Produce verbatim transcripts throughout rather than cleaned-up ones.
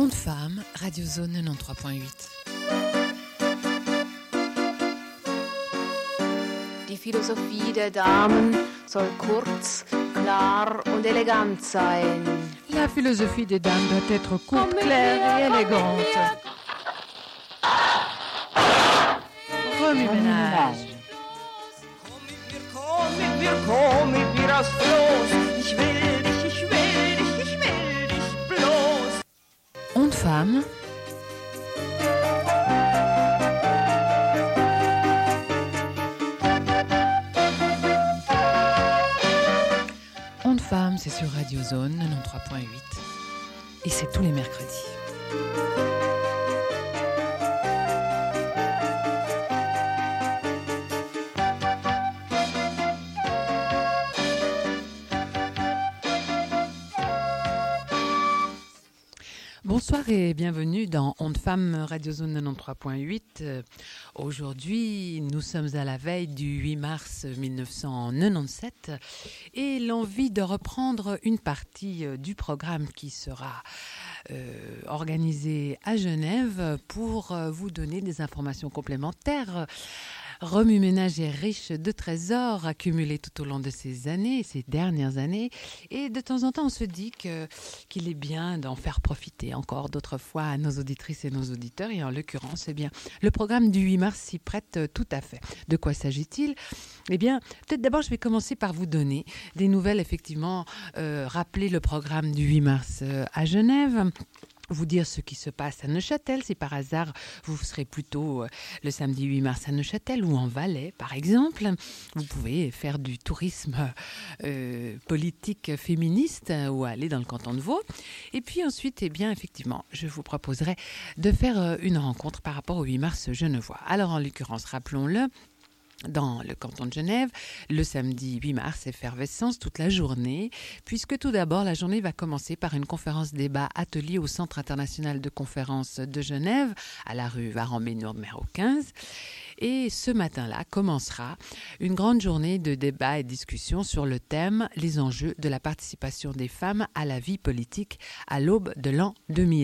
Ondes Femmes, Radio Zone quatre-vingt-treize point huit. Die Philosophie der Damen soll kurz, klar und elegant sein. La philosophie des dames doit être courte, claire et élégante. Remue-ménage. Komm mit mir, komm mit mir aufs Floß. Ich will dich, ich will dich, ich will dich bloß. Ondes Femmes. Ondes Femmes, c'est sur Radio Zone quatre-vingt-treize point huit. Et c'est tous les mercredis. Bonsoir et bienvenue dans Ondes Femmes, Radio Zone quatre-vingt-treize point huit. Euh, aujourd'hui, nous sommes à la veille du huit mars mille neuf cent quatre-vingt-dix-sept et l'envie de reprendre une partie euh, du programme qui sera euh, organisé à Genève pour euh, vous donner des informations complémentaires. Remue-ménage est riche de trésors accumulés tout au long de ces années, ces dernières années. Et de temps en temps, on se dit que, qu'il est bien d'en faire profiter encore d'autres fois à nos auditrices et nos auditeurs. Et en l'occurrence, eh bien, le programme du huit mars s'y prête tout à fait. De quoi s'agit-il ? Eh bien, peut-être d'abord, je vais commencer par vous donner des nouvelles, effectivement, euh, rappeler le programme du huit mars euh, à Genève. Vous dire ce qui se passe à Neuchâtel, si par hasard vous serez plutôt le samedi huit mars à Neuchâtel ou en Valais par exemple. Vous pouvez faire du tourisme euh, politique féministe ou aller dans le canton de Vaud. Et puis ensuite, eh bien, effectivement, je vous proposerai de faire une rencontre par rapport au huit mars genevois. Alors en l'occurrence, rappelons-le, dans le canton de Genève, le samedi huit mars, effervescence toute la journée, puisque tout d'abord, la journée va commencer par une conférence débat atelier au Centre international de conférences de Genève, à la rue Varambé numéro quinze. Et ce matin-là commencera une grande journée de débat et discussion sur le thème « Les enjeux de la participation des femmes à la vie politique à l'aube de l'an deux mille ».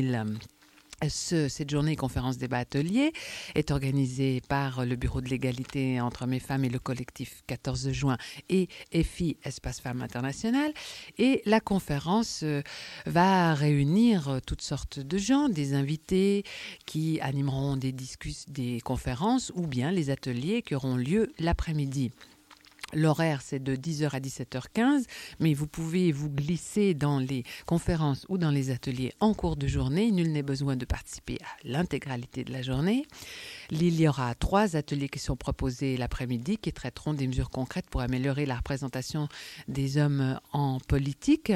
Ce, cette journée conférence débat atelier est organisée par le Bureau de l'égalité entre hommes et femmes et le collectif quatorze juin et F I Espace Femmes International. Et la conférence euh, va réunir toutes sortes de gens, des invités qui animeront des discussions, des conférences ou bien les ateliers qui auront lieu l'après-midi. L'horaire, c'est de dix heures à dix-sept heures quinze, mais vous pouvez vous glisser dans les conférences ou dans les ateliers en cours de journée. Nul n'est besoin de participer à l'intégralité de la journée. Il y aura trois ateliers qui sont proposés l'après-midi qui traiteront des mesures concrètes pour améliorer la représentation des hommes en politique,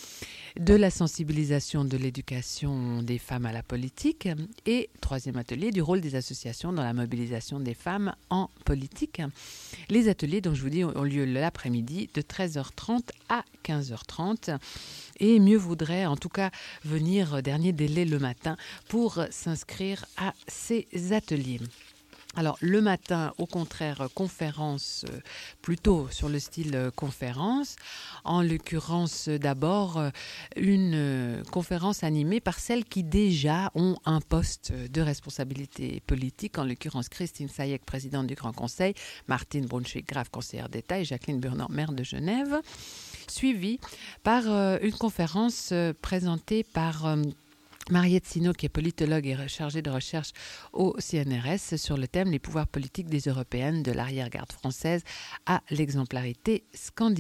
de la sensibilisation de l'éducation des femmes à la politique et, troisième atelier, du rôle des associations dans la mobilisation des femmes en politique. Les ateliers, dont je vous dis, ont lieu l'après-midi de treize heures trente à quinze heures trente et mieux vaudrait en tout cas venir dernier délai le matin pour s'inscrire à ces ateliers. Alors, le matin, au contraire, conférence, euh, plutôt sur le style euh, conférence. En l'occurrence, euh, d'abord, euh, une euh, conférence animée par celles qui déjà ont un poste de responsabilité politique. En l'occurrence, Christine Sayek, présidente du Grand Conseil, Martine Brunschwig-Graf, conseillère d'État, et Jacqueline Burnand, maire de Genève. Suivie par euh, une conférence euh, présentée par... Euh, Mariette Sino, qui est politologue et chargée de recherche au C N R S sur le thème « Les pouvoirs politiques des Européennes de l'arrière-garde française à l'exemplarité scandinave ».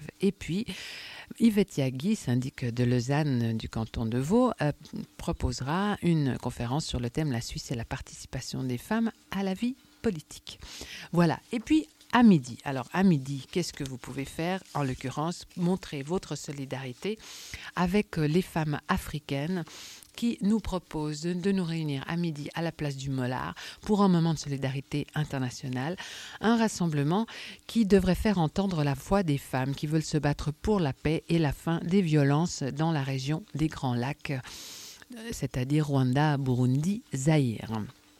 Et puis, Yvette Yagui, syndic de Lausanne du canton de Vaud, euh, proposera une conférence sur le thème « La Suisse et la participation des femmes à la vie politique ». Voilà. Et puis, à midi. Alors, à midi, qu'est-ce que vous pouvez faire? En l'occurrence, montrer votre solidarité avec les femmes africaines qui nous propose de nous réunir à midi à la place du Mollard pour un moment de solidarité internationale, un rassemblement qui devrait faire entendre la voix des femmes qui veulent se battre pour la paix et la fin des violences dans la région des Grands Lacs, c'est-à-dire Rwanda, Burundi, Zaïre.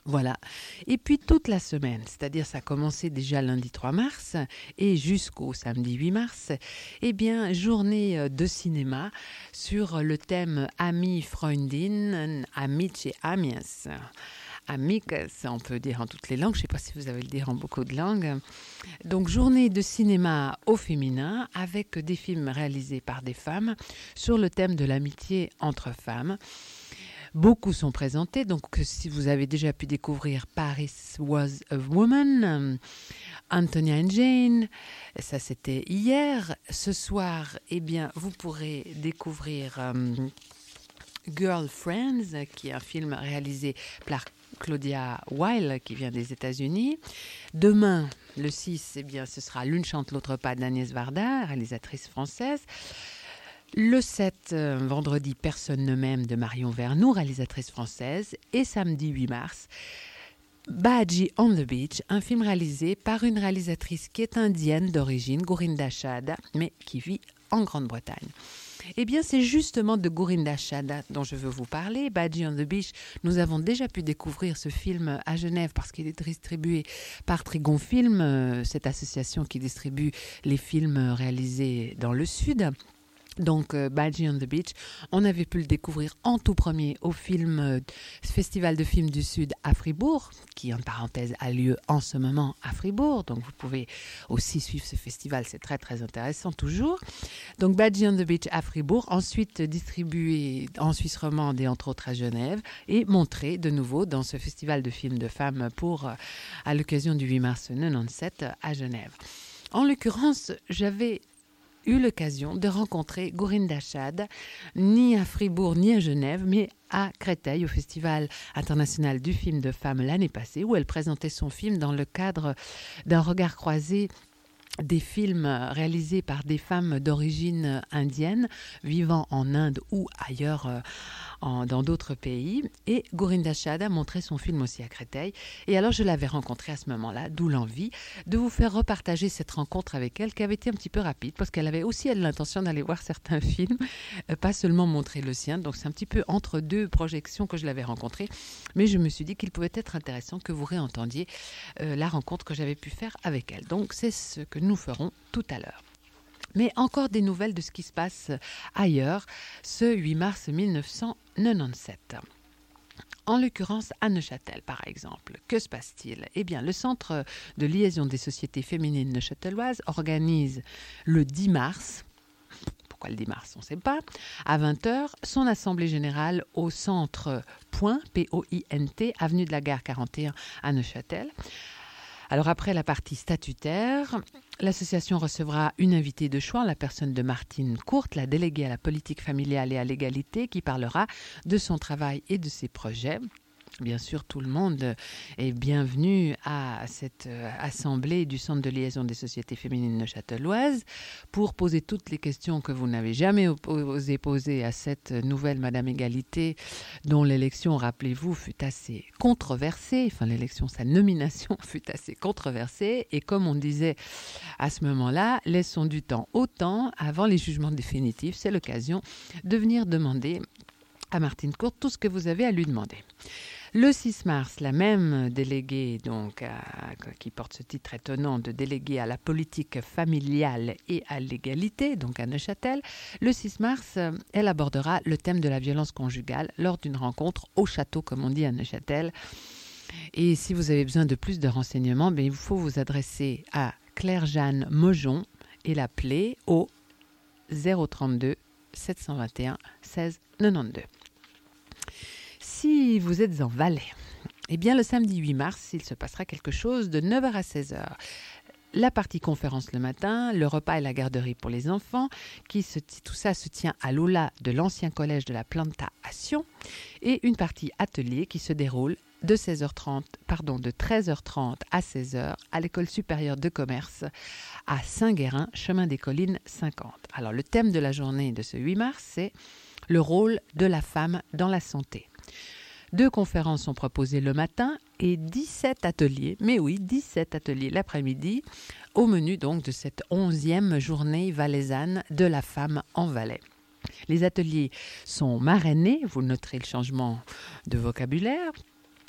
Voilà. Et puis toute la semaine, c'est-à-dire ça a commencé déjà lundi trois mars et jusqu'au samedi huit mars, eh bien, journée de cinéma sur le thème Ami, Freundin, Amici et Amies. Amiques, on peut dire en toutes les langues, je ne sais pas si vous avez le dire en beaucoup de langues. Donc, journée de cinéma au féminin avec des films réalisés par des femmes sur le thème de l'amitié entre femmes. Beaucoup sont présentés, donc si vous avez déjà pu découvrir Paris Was a Woman, Antonia and Jane, ça c'était hier. Ce soir, eh bien, vous pourrez découvrir um, Girlfriends, qui est un film réalisé par Claudia Weil, qui vient des États-Unis. Demain, le six, eh bien, ce sera L'une chante, l'autre pas d'Agnès Varda, réalisatrice française. Le sept, euh, vendredi, Personne ne m'aime de Marion Vernoux, réalisatrice française. Et samedi huit mars, Baaji on the Beach, un film réalisé par une réalisatrice qui est indienne d'origine, Gurinder Chadha, mais qui vit en Grande-Bretagne. Eh bien, c'est justement de Gurinder Chadha dont je veux vous parler. Baaji on the Beach, nous avons déjà pu découvrir ce film à Genève parce qu'il est distribué par Trigon Film, euh, cette association qui distribue les films réalisés dans le Sud. Donc, euh, Baaji on the Beach, on avait pu le découvrir en tout premier au film euh, Festival de films du Sud à Fribourg, qui en parenthèse a lieu en ce moment à Fribourg. Donc, vous pouvez aussi suivre ce festival, c'est très très intéressant toujours. Donc, Baaji on the Beach à Fribourg, ensuite distribué en Suisse romande et entre autres à Genève, et montré de nouveau dans ce festival de films de femmes pour, euh, à l'occasion du huit mars quatre-vingt-dix-sept à Genève. En l'occurrence, j'avais eu l'occasion de rencontrer Gurinder Chadha, ni à Fribourg ni à Genève, mais à Créteil, au Festival international du film de femmes l'année passée, où elle présentait son film dans le cadre d'un regard croisé des films réalisés par des femmes d'origine indienne vivant en Inde ou ailleurs euh, en, dans d'autres pays. Et Gurinder Chadha montrait son film aussi à Créteil. Et alors je l'avais rencontrée à ce moment-là, d'où l'envie de vous faire repartager cette rencontre avec elle qui avait été un petit peu rapide parce qu'elle avait aussi elle, l'intention d'aller voir certains films, euh, pas seulement montrer le sien. Donc c'est un petit peu entre deux projections que je l'avais rencontrée. Mais je me suis dit qu'il pouvait être intéressant que vous réentendiez euh, la rencontre que j'avais pu faire avec elle. Donc c'est ce que nous ferons tout à l'heure. Mais encore des nouvelles de ce qui se passe ailleurs ce huit mars mille neuf cent quatre-vingt-dix-sept. En l'occurrence, à Neuchâtel, par exemple. Que se passe-t-il ? Eh bien, le Centre de liaison des sociétés féminines neuchâteloises organise le dix mars, pourquoi le dix mars, on ne sait pas, à vingt heures, son assemblée générale au Centre Point, P O I N T, avenue de la Gare quarante et un à Neuchâtel. Alors après la partie statutaire, l'association recevra une invitée de choix, la personne de Martine Courte, la déléguée à la politique familiale et à l'égalité, qui parlera de son travail et de ses projets. Bien sûr, tout le monde est bienvenu à cette assemblée du Centre de liaison des sociétés féminines neuchâteloises pour poser toutes les questions que vous n'avez jamais osé poser à cette nouvelle Madame Égalité, dont l'élection, rappelez-vous, fut assez controversée. Enfin, l'élection, sa nomination fut assez controversée. Et comme on disait à ce moment-là, laissons du temps au temps avant les jugements définitifs. C'est l'occasion de venir demander à Martine Courte tout ce que vous avez à lui demander. Le six mars, la même déléguée, donc, à, qui porte ce titre étonnant de déléguée à la politique familiale et à l'égalité, donc à Neuchâtel, le six mars, elle abordera le thème de la violence conjugale lors d'une rencontre au château, comme on dit à Neuchâtel. Et si vous avez besoin de plus de renseignements, bien, il faut vous adresser à Claire-Jeanne Mojon et l'appeler au zéro trente-deux sept cent vingt et un seize quatre-vingt-douze. Si vous êtes en Valais, eh bien le samedi huit mars, il se passera quelque chose de neuf heures à seize heures. La partie conférence le matin, le repas et la garderie pour les enfants, qui se, tout ça se tient à l'aula de l'ancien collège de la Planta à Sion, et une partie atelier qui se déroule de seize heures trente, pardon, de treize heures trente à seize heures à l'école supérieure de commerce à Saint-Guérin, chemin des Collines cinquante. Alors le thème de la journée de ce huit mars, c'est le rôle de la femme dans la santé. Deux conférences sont proposées le matin et dix-sept ateliers, mais oui, dix-sept ateliers l'après-midi, au menu donc de cette onzième journée valaisanne de la femme en Valais. Les ateliers sont marrainés, vous noterez le changement de vocabulaire,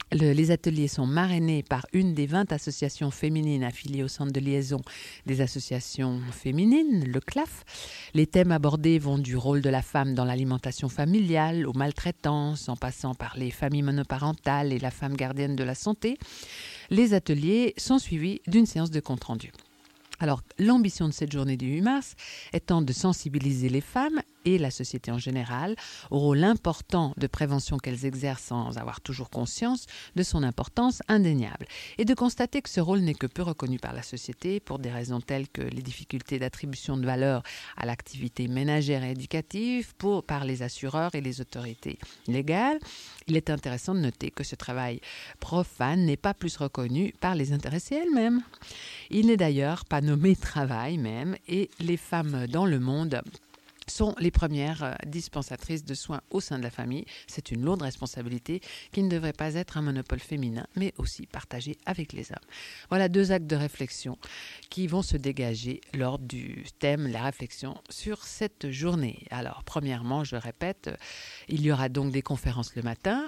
Le, les ateliers sont marrainés par une des vingt associations féminines affiliées au Centre de liaison des associations féminines, le C L A F. Les thèmes abordés vont du rôle de la femme dans l'alimentation familiale, aux maltraitances, en passant par les familles monoparentales et la femme gardienne de la santé. Les ateliers sont suivis d'une séance de compte-rendu. Alors, l'ambition de cette journée du huit mars étant de sensibiliser les femmes et la société en général au rôle important de prévention qu'elles exercent sans avoir toujours conscience de son importance indéniable et de constater que ce rôle n'est que peu reconnu par la société pour des raisons telles que les difficultés d'attribution de valeur à l'activité ménagère et éducative pour, par les assureurs et les autorités légales. Il est intéressant de noter que ce travail profane n'est pas plus reconnu par les intéressées elles-mêmes. Il n'est d'ailleurs pas nommé travail même et les femmes dans le monde sont les premières dispensatrices de soins au sein de la famille. C'est une lourde responsabilité qui ne devrait pas être un monopole féminin, mais aussi partagé avec les hommes. Voilà deux actes de réflexion qui vont se dégager lors du thème, la réflexion sur cette journée. Alors, premièrement, je répète, il y aura donc des conférences le matin.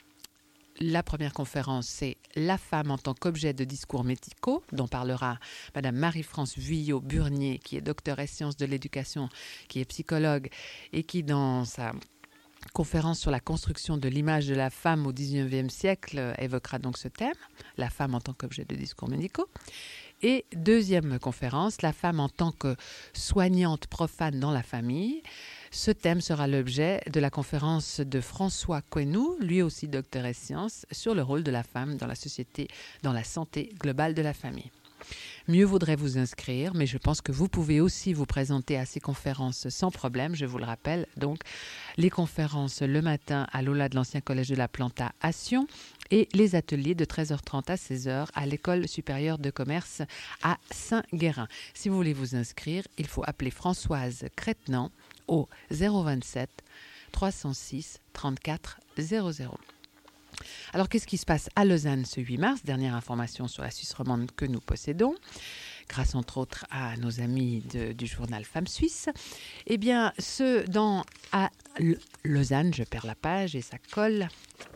La première conférence, c'est « La femme en tant qu'objet de discours médicaux » dont parlera Madame Marie-France Vuillot-Burnier, qui est docteure en sciences de l'éducation, qui est psychologue et qui, dans sa conférence sur la construction de l'image de la femme au dix-neuvième siècle, évoquera donc ce thème, « La femme en tant qu'objet de discours médicaux ». Et deuxième conférence, « La femme en tant que soignante profane dans la famille ». Ce thème sera l'objet de la conférence de François Quenou, lui aussi docteur en sciences, sur le rôle de la femme dans la société, dans la santé globale de la famille. Mieux vaudrait vous inscrire, mais je pense que vous pouvez aussi vous présenter à ces conférences sans problème. Je vous le rappelle, donc, les conférences le matin à l'Aula de l'Ancien Collège de la Planta à Sion et les ateliers de treize heures trente à seize heures à l'École supérieure de commerce à Saint-Guérin. Si vous voulez vous inscrire, il faut appeler Françoise Crétenant au zéro vingt-sept trois cent six trente-quatre zéro zéro. Alors, qu'est-ce qui se passe à Lausanne ce huit mars? Dernière information sur la Suisse romande que nous possédons, grâce entre autres à nos amis de, du journal Femmes Suisses. Eh bien, ce dans à Lausanne, je perds la page et ça colle.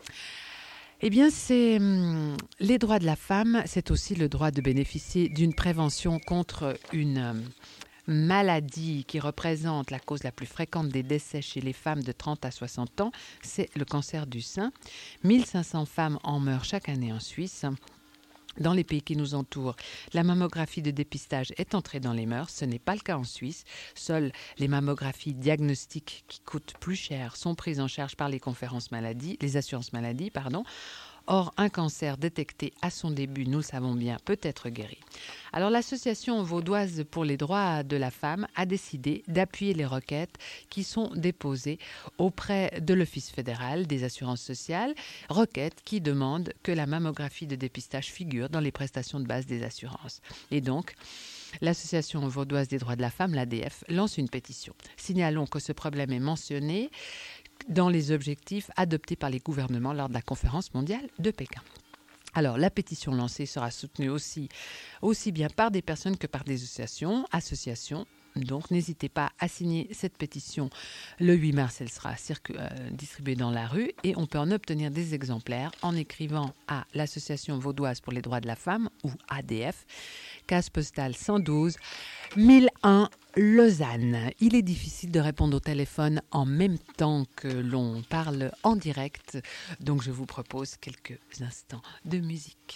Eh bien, c'est hum, les droits de la femme, c'est aussi le droit de bénéficier d'une prévention contre une hum, maladie qui représente la cause la plus fréquente des décès chez les femmes de trente à soixante ans, c'est le cancer du sein. mille cinq cents femmes en meurent chaque année en Suisse. Dans les pays qui nous entourent, la mammographie de dépistage est entrée dans les mœurs. Ce n'est pas le cas en Suisse. Seules les mammographies diagnostiques qui coûtent plus cher sont prises en charge par les conférences maladies, les assurances maladies, pardon. Or, un cancer détecté à son début, nous le savons bien, peut être guéri. Alors, l'association vaudoise pour les droits de la femme a décidé d'appuyer les requêtes qui sont déposées auprès de l'Office fédéral des assurances sociales, requêtes qui demandent que la mammographie de dépistage figure dans les prestations de base des assurances. Et donc, l'association vaudoise des droits de la femme, l'A D F, lance une pétition. Signalons que ce problème est mentionné dans les objectifs adoptés par les gouvernements lors de la conférence mondiale de Pékin. Alors, la pétition lancée sera soutenue aussi, aussi bien par des personnes que par des associations. associations. Donc, n'hésitez pas à signer cette pétition. Le huit mars, elle sera circu- euh, distribuée dans la rue et on peut en obtenir des exemplaires en écrivant à l'Association vaudoise pour les droits de la femme, ou A D F, case postale cent douze, mille un, Lausanne. Il est difficile de répondre au téléphone en même temps que l'on parle en direct, donc je vous propose quelques instants de musique.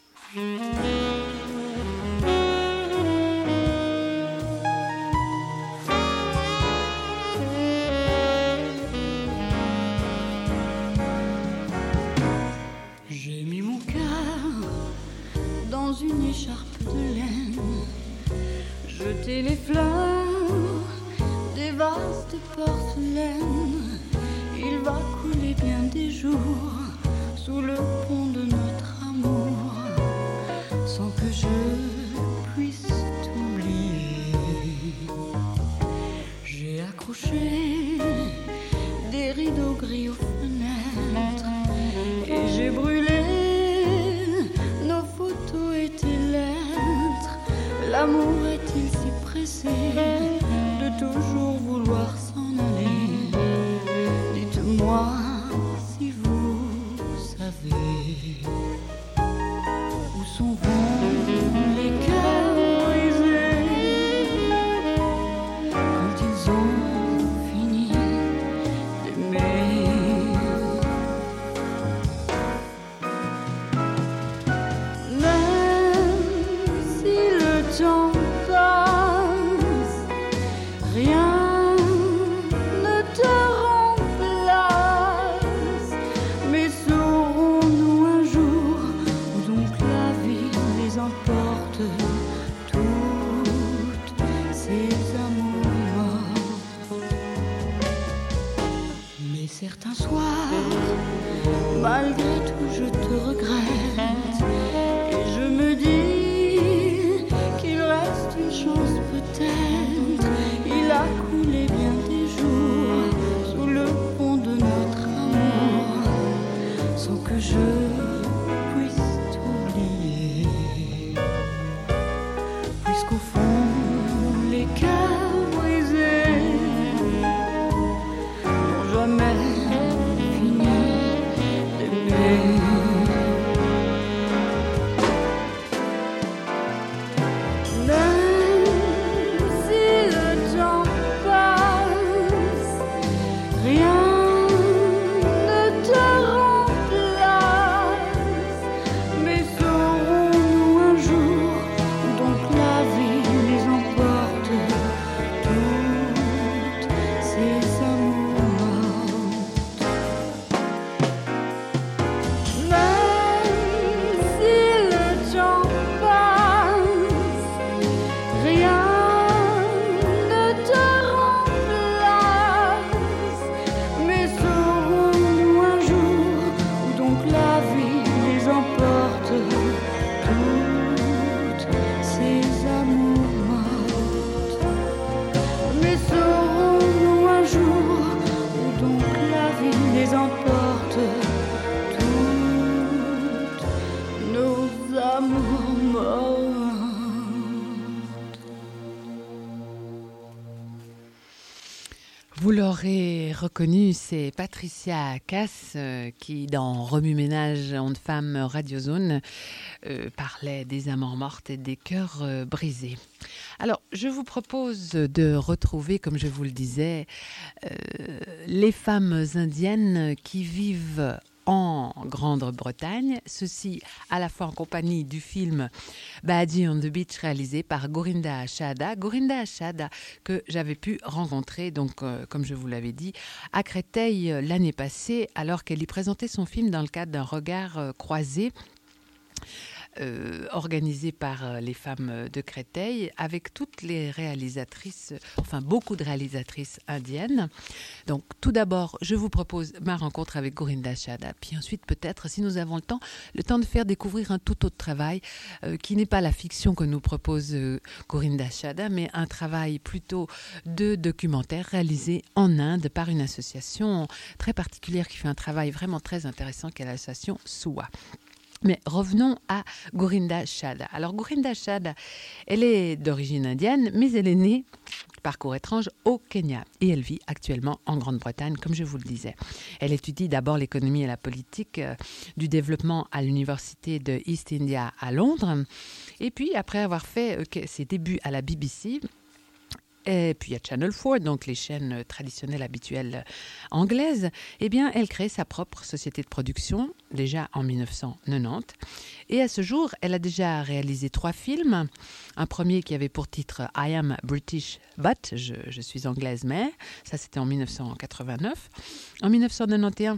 J'ai mis mon cœur dans une écharpe de laine, jeté les fleurs des vases de porcelaine. Il va couler bien des jours sous le pont de notre amour, sans que je puisse t'oublier. J'ai accroché des rideaux gris aux fenêtres et j'ai brûlé nos photos et tes lettres. L'amour est-il si pressé de toujours vouloir s'en aller? Dites-moi si vous savez. les cœurs brisés quand ils ont fini d'aimer. Même si le temps passe, rien ne te remplace. Mais saurons-nous un jour où donc la vie les emporte, toutes ces amours morts. Mais certains soirs, malgré tout, je te regrette. Et je me dis qu'il reste une chance peut-être. Il a coulé bien des jours sous le pont de notre amour, sans que je puisse t'oublier. Puisqu'au fond, les cœurs brisés n'ont jamais fini d'aimer. Même si le temps passe, rien ne te remplace. Mais saurons-nous un jour où donc la vie les emporte, toutes ces amours mortes. Même si le temps passe, rien ne te remplace. Mais saurons-nous un jour où donc la vie les emporte, toutes ces amours mortes. Mais saurons-nous un jour où donc la vie les emporte, toutes nos amours mortes. Vous l'aurez reconnu, c'est Patricia Cass euh, qui, dans Remue Ménage, Ondes Femmes Radio Zone, euh, parlait des amants mortes et des cœurs euh, brisés. Alors, je vous propose de retrouver, comme je vous le disais, euh, les femmes indiennes qui vivent en Grande-Bretagne, ceci à la fois en compagnie du film Baadhi on the Beach réalisé par Gorinda Ashada. Gorinda Ashada que j'avais pu rencontrer, donc euh, comme je vous l'avais dit, à Créteil euh, l'année passée, alors qu'elle y présentait son film dans le cadre d'un regard euh, croisé. Euh, organisé par euh, les femmes de Créteil, avec toutes les réalisatrices, enfin beaucoup de réalisatrices indiennes. Donc tout d'abord, je vous propose ma rencontre avec Gorinda Ashada, puis ensuite peut-être, si nous avons le temps, le temps de faire découvrir un tout autre travail euh, qui n'est pas la fiction que nous propose euh, Gorinda Ashada, mais un travail plutôt de documentaire réalisé en Inde par une association très particulière qui fait un travail vraiment très intéressant, qui est l'association S U A. Mais revenons à Gorinda Ashada. Alors Gorinda Ashada, elle est d'origine indienne, mais elle est née, parcours étrange, au Kenya. Et elle vit actuellement en Grande-Bretagne, comme je vous le disais. Elle étudie d'abord l'économie et la politique euh, du développement à l'université de East India à Londres. Et puis, après avoir fait euh, ses débuts à la B B C, et puis à Channel quatre, donc les chaînes traditionnelles habituelles anglaises, eh bien, elle crée sa propre société de production, déjà en dix-neuf cent quatre-vingt-dix. Et à ce jour, elle a déjà réalisé trois films. Un premier qui avait pour titre « I am British, but » je, je suis anglaise, mais ça c'était en dix-neuf cent quatre-vingt-neuf. En dix-neuf cent quatre-vingt-onze,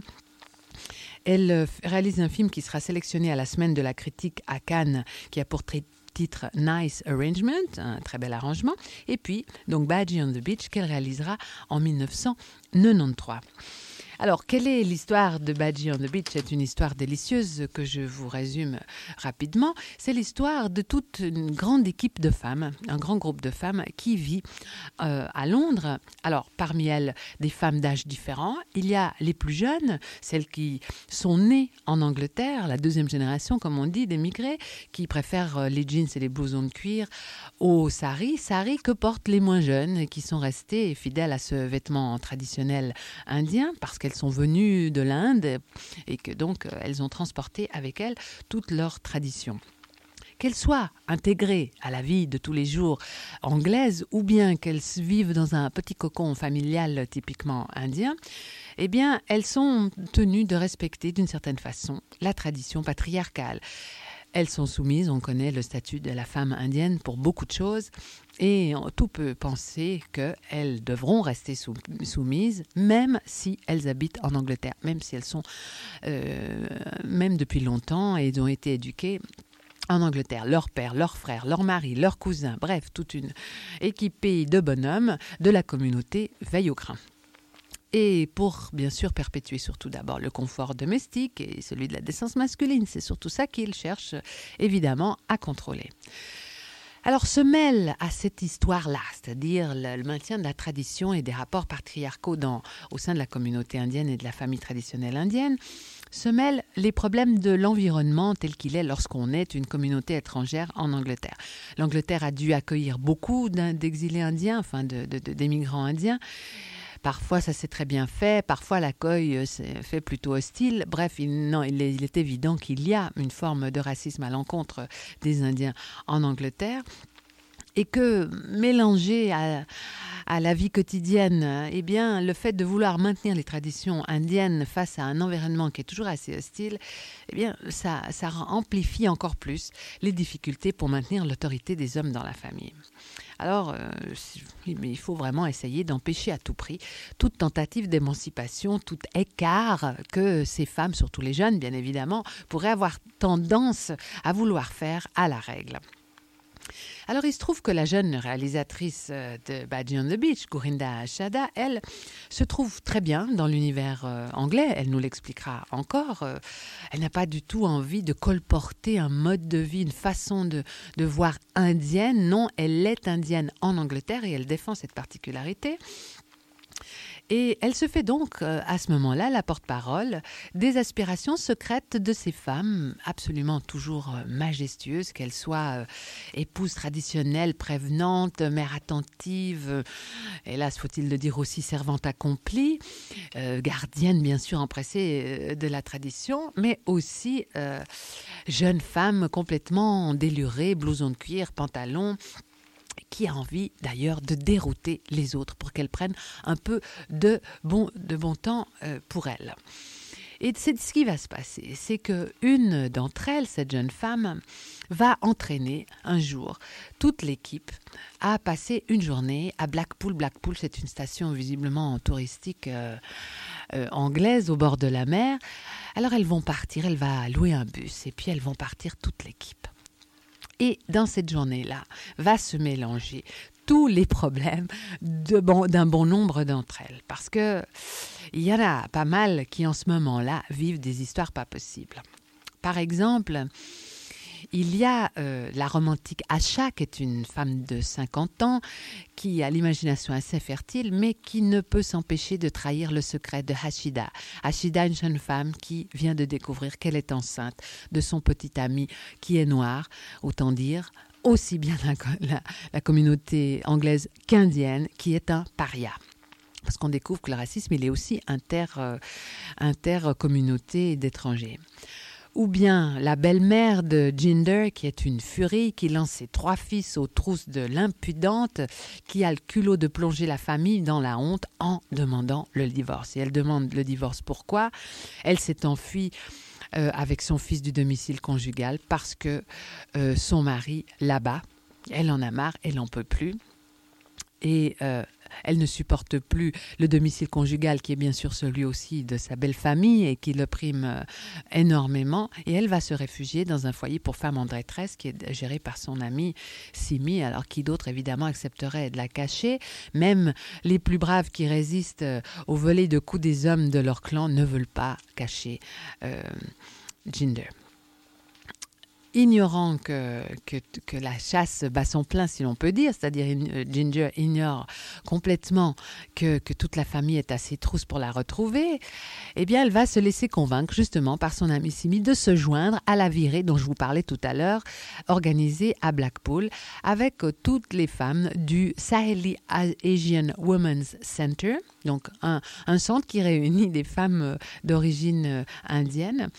elle réalise un film qui sera sélectionné à la Semaine de la critique à Cannes, qui a pour titre Nice Arrangement, un très bel arrangement, et puis donc Baadhi on the Beach qu'elle réalisera en dix-neuf cent quatre-vingt-treize. Alors, quelle est l'histoire de Baadhi on the Beach ? C'est une histoire délicieuse que je vous résume rapidement. C'est l'histoire de toute une grande équipe de femmes, un grand groupe de femmes qui vit euh, à Londres. Alors, parmi elles, des femmes d'âge différents. Il y a les plus jeunes, celles qui sont nées en Angleterre, la deuxième génération, comme on dit, d'émigrés, qui préfèrent les jeans et les blousons de cuir aux saris. Saris que portent les moins jeunes, qui sont restés fidèles à ce vêtement traditionnel indien, parce que elles sont venues de l'Inde et que donc elles ont transporté avec elles toute leur tradition. qu'elles soient intégrées à la vie de tous les jours anglaise ou bien qu'elles vivent dans un petit cocon familial typiquement indien, eh bien, elles sont tenues de respecter d'une certaine façon la tradition patriarcale. Elles sont soumises, on connaît le statut de la femme indienne pour beaucoup de choses, et tout peut penser qu'elles devront rester sou- soumises, même si elles habitent en Angleterre, même si elles sont, euh, même depuis longtemps, et ont été éduquées en Angleterre. Leur père, leur frère, leur mari, leur cousin, bref, toute une équipée de bonhommes de la communauté veille au grain. Et pour, bien sûr, perpétuer surtout d'abord le confort domestique et celui de la décence masculine. C'est surtout ça qu'ils cherchent, évidemment, à contrôler. Alors, se mêle à cette histoire-là, c'est-à-dire le, le maintien de la tradition et des rapports patriarcaux dans, au sein de la communauté indienne et de la famille traditionnelle indienne, se mêlent les problèmes de l'environnement tel qu'il est lorsqu'on est une communauté étrangère en Angleterre. L'Angleterre a dû accueillir beaucoup d'exilés indiens, enfin de, de, de, d'émigrants indiens. Parfois, ça s'est très bien fait. Parfois, l'accueil s'est fait plutôt hostile. Bref, il, non, il, est, il est évident qu'il y a une forme de racisme à l'encontre des Indiens en Angleterre. Et que, mélangé à, à la vie quotidienne, eh bien, le fait de vouloir maintenir les traditions indiennes face à un environnement qui est toujours assez hostile, eh bien, ça, ça amplifie encore plus les difficultés pour maintenir l'autorité des hommes dans la famille. Alors, euh, il faut vraiment essayer d'empêcher à tout prix toute tentative d'émancipation, tout écart que ces femmes, surtout les jeunes bien évidemment, pourraient avoir tendance à vouloir faire à la règle. Alors, il se trouve que la jeune réalisatrice de Baji on the Beach, Gurinder Chadha, elle, se trouve très bien dans l'univers euh, anglais. Elle nous l'expliquera encore. Euh, elle n'a pas du tout envie de colporter un mode de vie, une façon de, de voir indienne. Non, elle est indienne en Angleterre et elle défend cette particularité. Et elle se fait donc, euh, à ce moment-là, la porte-parole des aspirations secrètes de ces femmes, absolument toujours euh, majestueuses, qu'elles soient euh, épouses traditionnelles, prévenantes, mères attentives, euh, hélas, faut-il le dire aussi, servantes accomplies, euh, gardiennes, bien sûr, empressées euh, de la tradition, mais aussi euh, jeunes femmes complètement délurées, blousons de cuir, pantalons, qui a envie d'ailleurs de dérouter les autres pour qu'elles prennent un peu de bon, de bon temps euh, pour elles. Et c'est ce qui va se passer, c'est qu'une d'entre elles, cette jeune femme, va entraîner un jour toute l'équipe à passer une journée à Blackpool. Blackpool, c'est une station visiblement touristique euh, euh, anglaise au bord de la mer. Alors elles vont partir, elle va louer un bus et puis elles vont partir toute l'équipe. Et dans cette journée-là, va se mélanger tous les problèmes de bon, d'un bon nombre d'entre elles. Parce qu'il y en a pas mal qui, en ce moment-là, vivent des histoires pas possibles. Par exemple, il y a euh, la romantique Asha, qui est une femme de cinquante ans, qui a l'imagination assez fertile, mais qui ne peut s'empêcher de trahir le secret de Hashida. Hashida, une jeune femme qui vient de découvrir qu'elle est enceinte de son petit ami qui est noir, autant dire aussi bien la, la, la communauté anglaise qu'indienne, qui est un paria. Parce qu'on découvre que le racisme, il est aussi inter, euh, inter-communauté d'étrangers. Ou bien la belle-mère de Ginger, qui est une furie, qui lance ses trois fils aux trousses de l'impudente, qui a le culot de plonger la famille dans la honte en demandant le divorce. Et elle demande le divorce pourquoi ? Elle s'est enfuie euh, avec son fils du domicile conjugal parce que euh, son mari, là-bas, elle en a marre, elle n'en peut plus. Et euh, elle ne supporte plus le domicile conjugal qui est bien sûr celui aussi de sa belle famille et qui l'opprime euh, énormément. Et elle va se réfugier dans un foyer pour femmes en détresse qui est géré par son amie Simi. Alors qui d'autre évidemment accepterait de la cacher. Même les plus braves qui résistent euh, aux volées de coups des hommes de leur clan ne veulent pas cacher euh, Ginger. Ignorant que, que, que la chasse bat son plein, si l'on peut dire, c'est-à-dire euh, Ginger ignore complètement que, que toute la famille est à ses trousses pour la retrouver, eh bien elle va se laisser convaincre justement par son amie Simi de se joindre à la virée dont je vous parlais tout à l'heure, organisée à Blackpool avec euh, toutes les femmes du Saheli Asian Women's Center, donc un, un centre qui réunit des femmes euh, d'origine euh, indienne.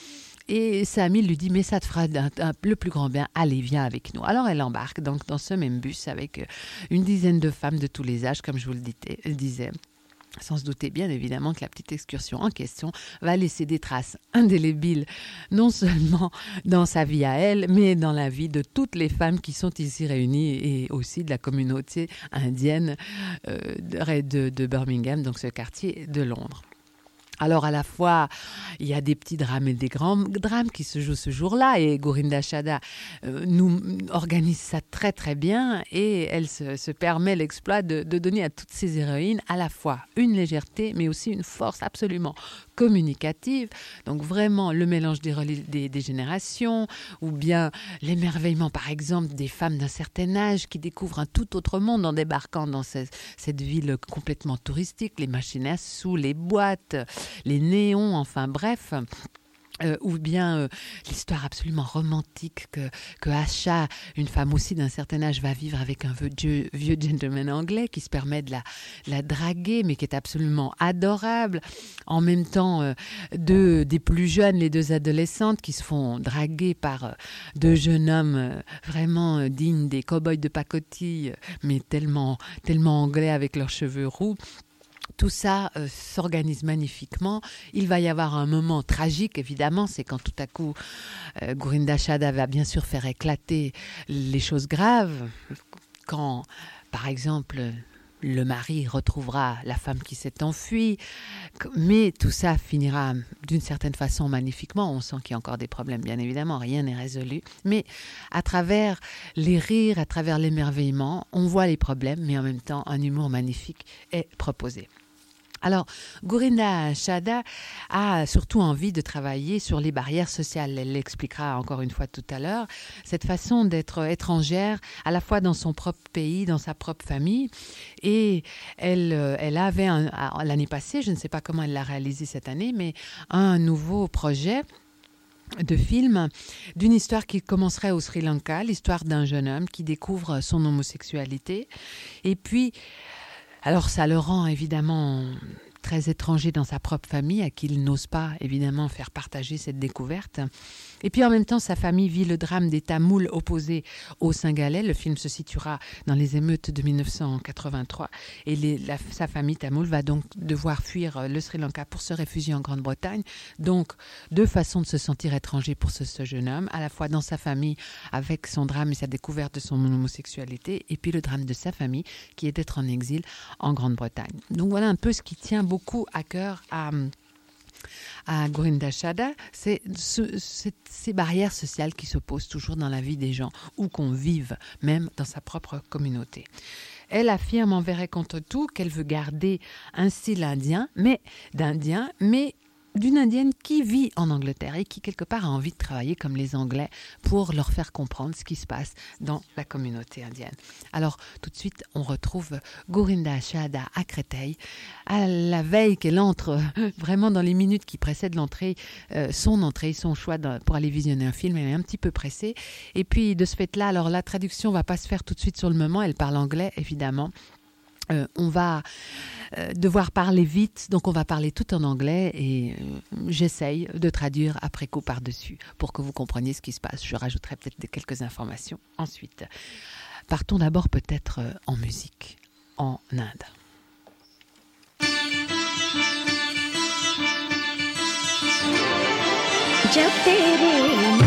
Et sa amie lui dit, mais ça te fera un, un, le plus grand bien, allez, viens avec nous. Alors elle embarque donc dans ce même bus avec une dizaine de femmes de tous les âges, comme je vous le disais, disais. Sans se douter bien évidemment que la petite excursion en question va laisser des traces indélébiles, non seulement dans sa vie à elle, mais dans la vie de toutes les femmes qui sont ici réunies et aussi de la communauté indienne euh, de, de Birmingham, donc ce quartier de Londres. Alors à la fois, il y a des petits drames et des grands drames qui se jouent ce jour-là et Gurinder Chadha euh, nous organise ça très très bien et elle se, se permet l'exploit de, de donner à toutes ces héroïnes à la fois une légèreté mais aussi une force absolument communicative. Donc vraiment le mélange des, des, des générations ou bien l'émerveillement par exemple des femmes d'un certain âge qui découvrent un tout autre monde en débarquant dans ce, cette ville complètement touristique, les machines à sous, les boîtes, les néons, enfin bref, euh, ou bien euh, l'histoire absolument romantique que, que Asha, une femme aussi d'un certain âge, va vivre avec un vieux, vieux gentleman anglais qui se permet de la, la draguer, mais qui est absolument adorable. En même temps, euh, deux, des plus jeunes, les deux adolescentes qui se font draguer par euh, deux jeunes hommes euh, vraiment euh, dignes des cow-boys de pacotille, mais tellement, tellement anglais avec leurs cheveux roux. Tout ça euh, s'organise magnifiquement. Il va y avoir un moment tragique, évidemment, c'est quand tout à coup euh, Gurinder Chadha va bien sûr faire éclater les choses graves. Quand, par exemple, le mari retrouvera la femme qui s'est enfuie. Mais tout ça finira d'une certaine façon magnifiquement. On sent qu'il y a encore des problèmes, bien évidemment. Rien n'est résolu. Mais à travers les rires, à travers l'émerveillement, on voit les problèmes, mais en même temps, un humour magnifique est proposé. Alors, Gurinder Chadha a surtout envie de travailler sur les barrières sociales. Elle l'expliquera encore une fois tout à l'heure. Cette façon d'être étrangère, à la fois dans son propre pays, dans sa propre famille. Et elle, elle avait, un, l'année passée, je ne sais pas comment elle l'a réalisé cette année, mais un nouveau projet de film d'une histoire qui commencerait au Sri Lanka, l'histoire d'un jeune homme qui découvre son homosexualité. Et puis, alors ça le rend évidemment très étranger dans sa propre famille, à qui il n'ose pas évidemment faire partager cette découverte. Et puis en même temps, sa famille vit le drame des Tamouls opposés aux Singalais. Le film se situera dans les émeutes de dix-neuf cent quatre-vingt-trois. Et les, la, sa famille tamoule va donc devoir fuir le Sri Lanka pour se réfugier en Grande-Bretagne. Donc, deux façons de se sentir étranger pour ce, ce jeune homme, à la fois dans sa famille avec son drame et sa découverte de son homosexualité, et puis le drame de sa famille qui est d'être en exil en Grande-Bretagne. Donc voilà un peu ce qui tient beaucoup à cœur à... à Gurinder Chadha, c'est ce, ces barrières sociales qui se posent toujours dans la vie des gens, où qu'on vive, même dans sa propre communauté. Elle affirme envers et contre tout qu'elle veut garder un style indien, mais d'indien, mais d'une indienne qui vit en Angleterre et qui quelque part a envie de travailler comme les Anglais pour leur faire comprendre ce qui se passe dans la communauté indienne. Alors tout de suite on retrouve Gurinder Chadha à Créteil, à la veille qu'elle entre vraiment dans les minutes qui précèdent l'entrée, euh, son entrée, son choix de, pour aller visionner un film. Elle est un petit peu pressée et puis de ce fait-là, alors la traduction va pas se faire tout de suite sur le moment, elle parle anglais évidemment. Euh, on va euh, devoir parler vite, donc on va parler tout en anglais et euh, j'essaye de traduire après coup par-dessus pour que vous compreniez ce qui se passe. Je rajouterai peut-être quelques informations ensuite. Partons d'abord peut-être euh, en musique, en Inde. जब तेरे